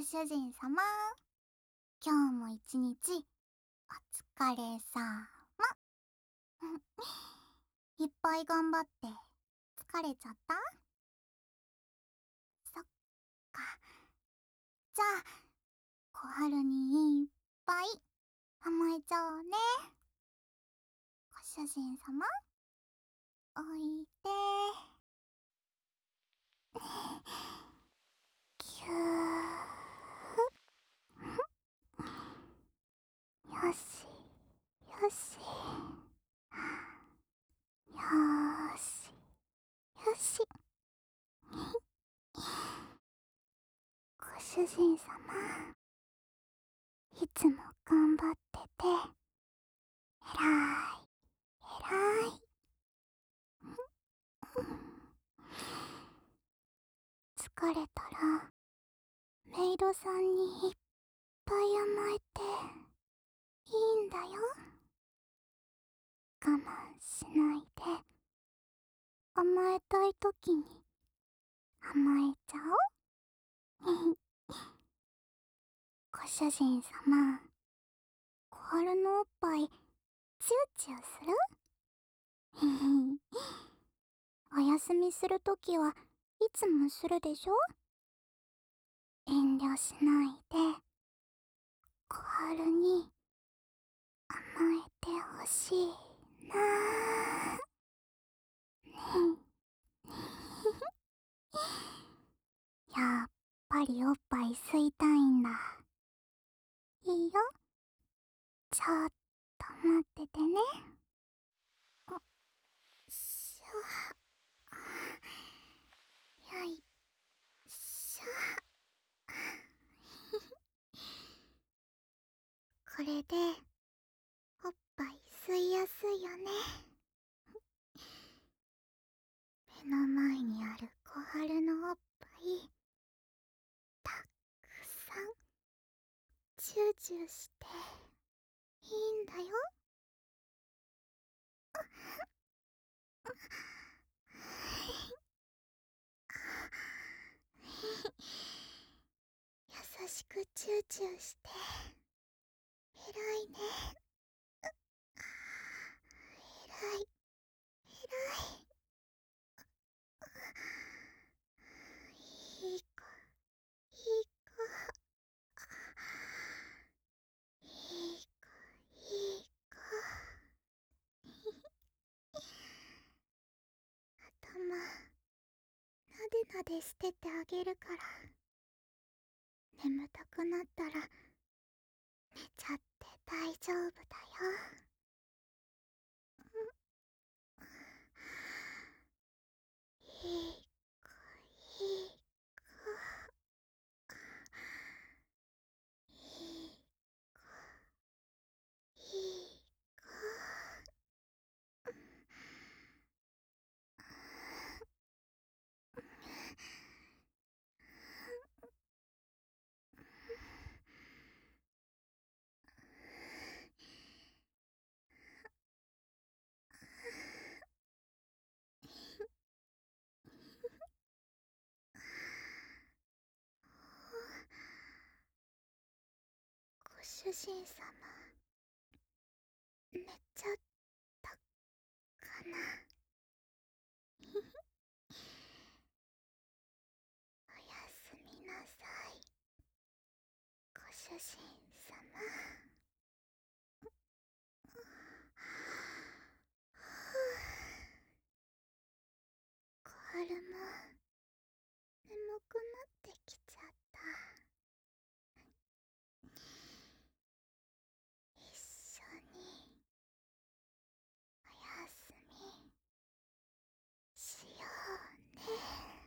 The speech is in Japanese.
ご主人様、今日も一日お疲れさま。いっぱい頑張って疲れちゃった？そっか。じゃあ、小春にいっぱい甘えちゃおうね。ご主人様、おいで。ぎゅー。よし、よし。よーし、よし。ご主人様、いつも頑張ってて、えらい、えらい。疲れたら、メイドさんにいっぱい甘えていいんだよ。我慢しないで、甘えたいときに甘えちゃおう。ご主人様、小春のおっぱい、チューチューする？お休みするときはいつもするでしょ？遠慮しないで、小春に甘えてほしいなあ。やっぱりおっぱい吸いたいんだ。いいよ。ちょっと待っててね。よいしょ。よいしょ。これで、おっぱい吸いやすいよね。目の前にある小春のおっぱい、たくさん、チューチューしていいんだよ。優しくチューチューして、偉いね。偉い、偉い。いい子、いい子。いい子、いい子。頭、なでなでしててあげるから。眠たくなったら、寝ちゃって大丈夫だよ。いい子、いい子。いい子、いい子。ご主人様、寝ちゃったかな。おやすみなさい、ご主人様。小春も眠くなってきちゃった。一緒におやすみしようね。